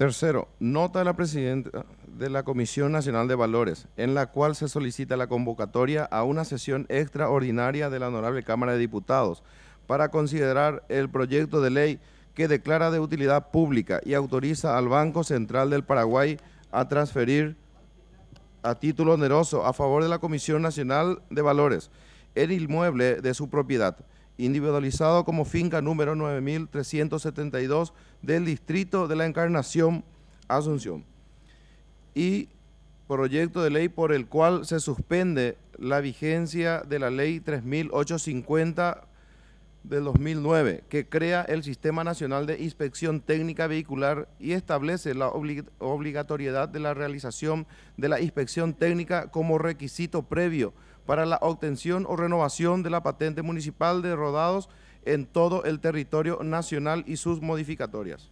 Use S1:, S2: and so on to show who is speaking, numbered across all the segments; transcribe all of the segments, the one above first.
S1: Tercero, nota de la presidenta de la Comisión Nacional de Valores, en la cual se solicita la convocatoria a una sesión extraordinaria de la Honorable Cámara de Diputados para considerar el proyecto de ley que declara de utilidad pública y autoriza al Banco Central del Paraguay a transferir a título oneroso a favor de la Comisión Nacional de Valores el inmueble de su propiedad, individualizado como finca número 9372 del Distrito de la Encarnación, Asunción, y proyecto de ley por el cual se suspende la vigencia de la Ley 3850 del 2009, que crea el Sistema Nacional de Inspección Técnica Vehicular y establece la obligatoriedad de la realización de la inspección técnica como requisito previo para la obtención o renovación de la patente municipal de rodados en todo el territorio nacional y sus modificatorias.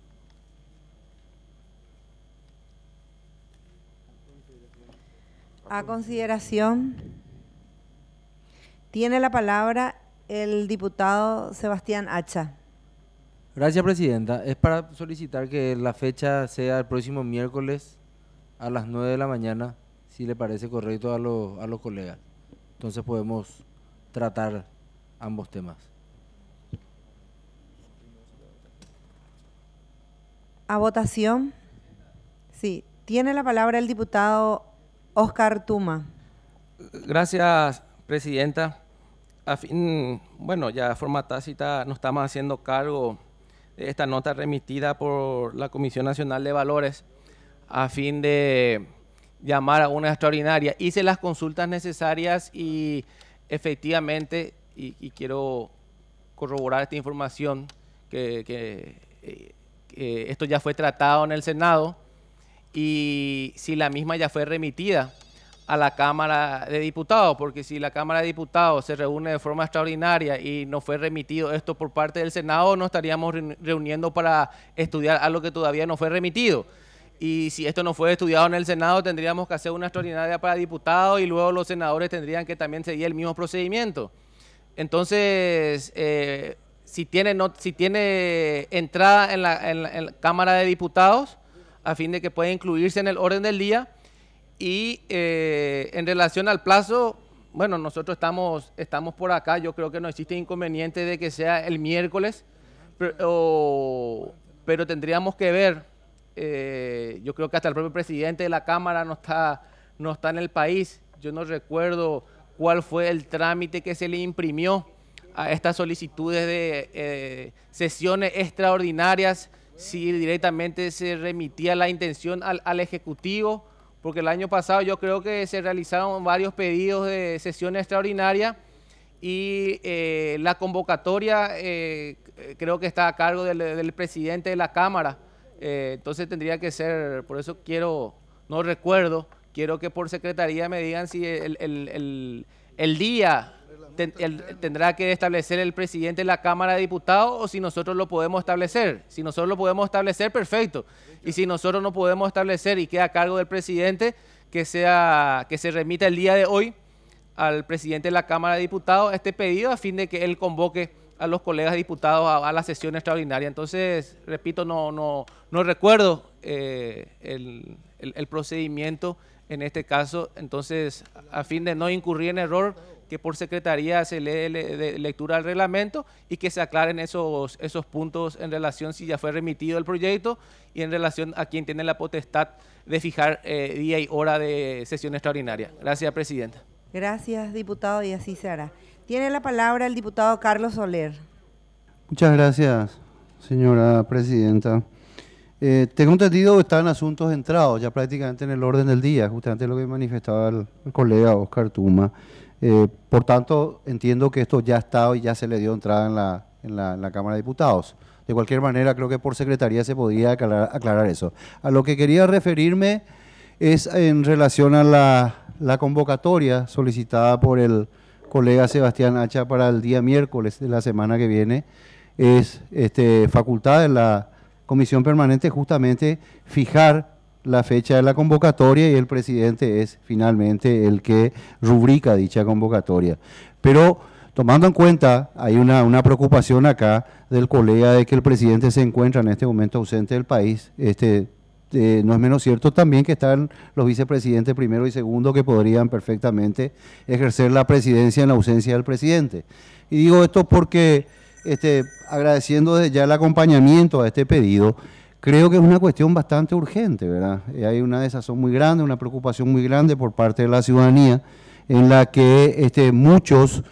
S2: A consideración, tiene la palabra el diputado Sebastián Hacha.
S3: Gracias, presidenta. Es para solicitar que la fecha sea el próximo miércoles a las 9 de la mañana, si le parece correcto a los colegas. Entonces podemos tratar ambos temas.
S2: A votación. Sí, tiene la palabra el diputado Oscar Tuma.
S4: Gracias, presidenta. Bueno, ya de forma tácita nos estamos haciendo cargo de esta nota remitida por la Comisión Nacional de Valores a fin de llamar a una extraordinaria. Hice las consultas necesarias y efectivamente, y quiero corroborar esta información, que esto ya fue tratado en el Senado y si la misma ya fue remitida a la Cámara de Diputados, porque si la Cámara de Diputados se reúne de forma extraordinaria y no fue remitido esto por parte del Senado, nos estaríamos reuniendo para estudiar algo que todavía no fue remitido. Y si esto no fue estudiado en el Senado, tendríamos que hacer una extraordinaria para diputados y luego los senadores tendrían que también seguir el mismo procedimiento. Entonces, si tiene entrada en la Cámara de Diputados, a fin de que pueda incluirse en el orden del día. Y en relación al plazo, bueno, nosotros estamos por acá, yo creo que no existe inconveniente de que sea el miércoles, pero tendríamos que ver, yo creo que hasta el propio presidente de la Cámara no está en el país. Yo no recuerdo cuál fue el trámite que se le imprimió a estas solicitudes de sesiones extraordinarias, si directamente se remitía la intención al Ejecutivo, porque el año pasado yo creo que se realizaron varios pedidos de sesión extraordinaria y la convocatoria creo que está a cargo del presidente de la Cámara. Entonces tendría que ser, por eso no recuerdo, quiero que por secretaría me digan si el día tendrá que establecer el presidente de la Cámara de Diputados o si nosotros lo podemos establecer. Si nosotros lo podemos establecer, perfecto. Y si nosotros no podemos establecer y queda a cargo del presidente, que se remita el día de hoy al presidente de la Cámara de Diputados este pedido a fin de que él convoque a los colegas diputados a la sesión extraordinaria. Entonces, repito, no recuerdo el procedimiento en este caso. Entonces, a fin de no incurrir en error, que por secretaría se lee lectura al reglamento y que se aclaren esos puntos en relación si ya fue remitido el proyecto y en relación a quien tiene la potestad de fijar día y hora de sesión extraordinaria. Gracias, presidenta.
S2: Gracias, diputado, y así se hará. Tiene la palabra el diputado Carlos Soler.
S5: Muchas gracias, señora presidenta. Tengo entendido que están asuntos entrados ya prácticamente en el orden del día, justamente lo que manifestaba el colega Oscar Tuma. Por tanto, entiendo que esto ya está y ya se le dio entrada en la Cámara de Diputados. De cualquier manera, creo que por secretaría se podría aclarar eso. A lo que quería referirme es en relación a la convocatoria solicitada por el colega Sebastián Hacha para el día miércoles de la semana que viene. Es facultad de la Comisión Permanente justamente fijar la fecha de la convocatoria y el presidente es finalmente el que rubrica dicha convocatoria. Pero Tomando en cuenta, hay una preocupación acá del colega de que el presidente se encuentra en este momento ausente del país. No es menos cierto también que están los vicepresidentes primero y segundo que podrían perfectamente ejercer la presidencia en la ausencia del presidente. Y digo esto porque, agradeciendo desde ya el acompañamiento a este pedido, creo que es una cuestión bastante urgente, ¿verdad? Hay una desazón muy grande, una preocupación muy grande por parte de la ciudadanía, en la que muchos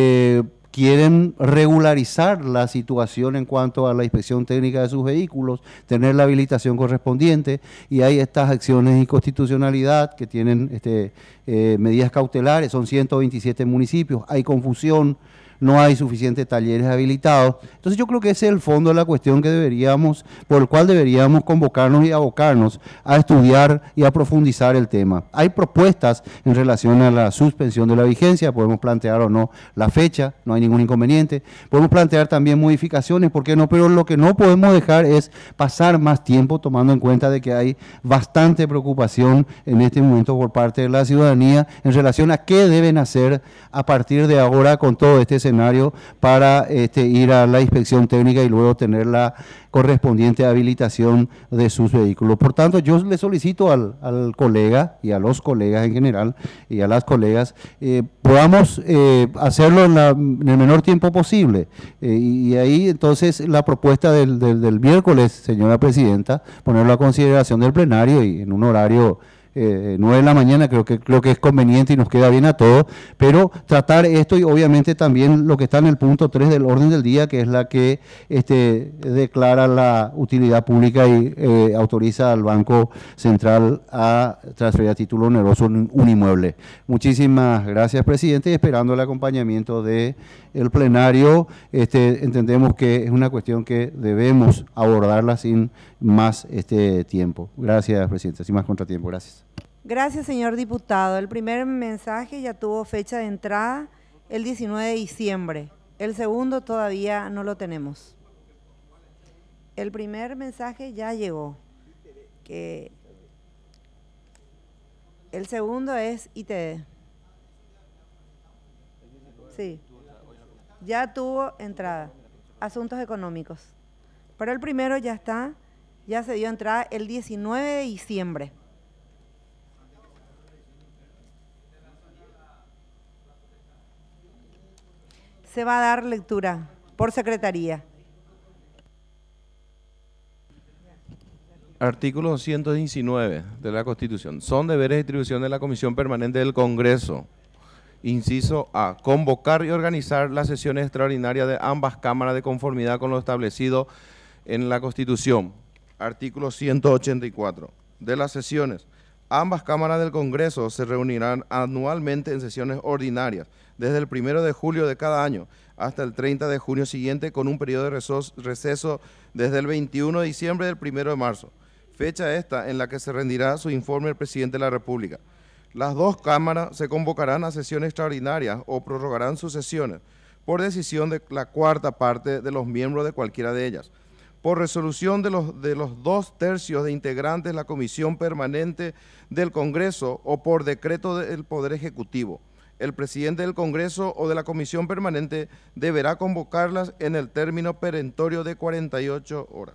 S5: quieren regularizar la situación en cuanto a la inspección técnica de sus vehículos, tener la habilitación correspondiente, y hay estas acciones de inconstitucionalidad que tienen medidas cautelares, son 127 municipios, hay confusión, no hay suficientes talleres habilitados. Entonces yo creo que ese es el fondo de la cuestión por el cual deberíamos convocarnos y abocarnos a estudiar y a profundizar el tema. Hay propuestas en relación a la suspensión de la vigencia, podemos plantear o no la fecha, no hay ningún inconveniente. Podemos plantear también modificaciones, ¿por qué no? Pero lo que no podemos dejar es pasar más tiempo, tomando en cuenta de que hay bastante preocupación en este momento por parte de la ciudadanía en relación a qué deben hacer a partir de ahora con todo este escenario para ir a la inspección técnica y luego tener la correspondiente habilitación de sus vehículos. Por tanto, yo le solicito al colega y a los colegas en general y a las colegas, podamos hacerlo en el menor tiempo posible. Y ahí entonces la propuesta del miércoles, señora presidenta, ponerlo a consideración del plenario y en un horario 9 de la mañana, creo que es conveniente y nos queda bien a todos, pero tratar esto y obviamente también lo que está en el punto 3 del orden del día, que es la que declara la utilidad pública y autoriza al Banco Central a transferir a título oneroso un inmueble. Muchísimas gracias, presidente, y esperando el acompañamiento del plenario. Entendemos que es una cuestión que debemos abordarla sin más tiempo. Gracias, presidente, sin más contratiempo. Gracias.
S2: Gracias, señor diputado. El primer mensaje ya tuvo fecha de entrada el 19 de diciembre. El segundo todavía no lo tenemos. El primer mensaje ya llegó. El segundo es ITD. Sí. Ya tuvo entrada. Asuntos económicos. Pero el primero ya está, ya se dio entrada el 19 de diciembre. Se va a dar lectura por secretaría.
S1: Artículo 119 de la Constitución. Son deberes y atribuciones de la Comisión Permanente del Congreso. Inciso A. Convocar y organizar las sesiones extraordinarias de ambas cámaras de conformidad con lo establecido en la Constitución. Artículo 184. De las sesiones. Ambas cámaras del Congreso se reunirán anualmente en sesiones ordinarias, desde el 1 de julio de cada año hasta el 30 de junio siguiente, con un periodo de receso desde el 21 de diciembre del 1 de marzo, fecha esta en la que se rendirá su informe el presidente de la República. Las dos cámaras se convocarán a sesiones extraordinarias o prorrogarán sus sesiones por decisión de la cuarta parte de los miembros de cualquiera de ellas, por resolución de los 2/3 de integrantes de la Comisión Permanente del Congreso o por decreto del Poder Ejecutivo. El presidente del Congreso o de la Comisión Permanente deberá convocarlas en el término perentorio de 48 horas.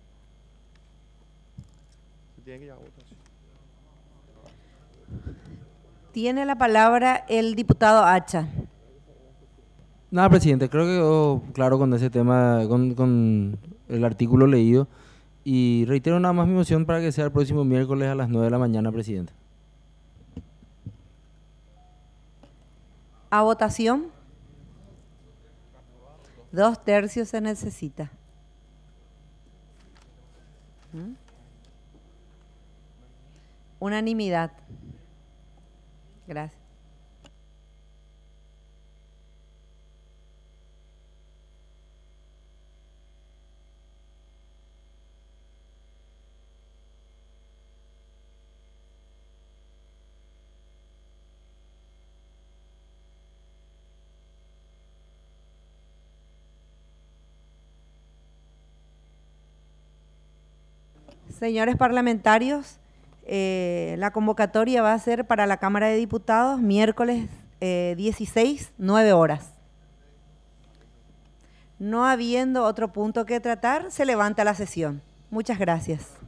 S2: Tiene la palabra el diputado Hacha.
S3: Nada, presidente, creo que quedó claro con ese tema, con el artículo leído. Y reitero nada más mi moción para que sea el próximo miércoles a las 9 de la mañana, presidente.
S2: A votación. 2/3 se necesita. Unanimidad. Gracias. Señores parlamentarios, la convocatoria va a ser para la Cámara de Diputados miércoles 16, 9 horas. No habiendo otro punto que tratar, se levanta la sesión. Muchas gracias.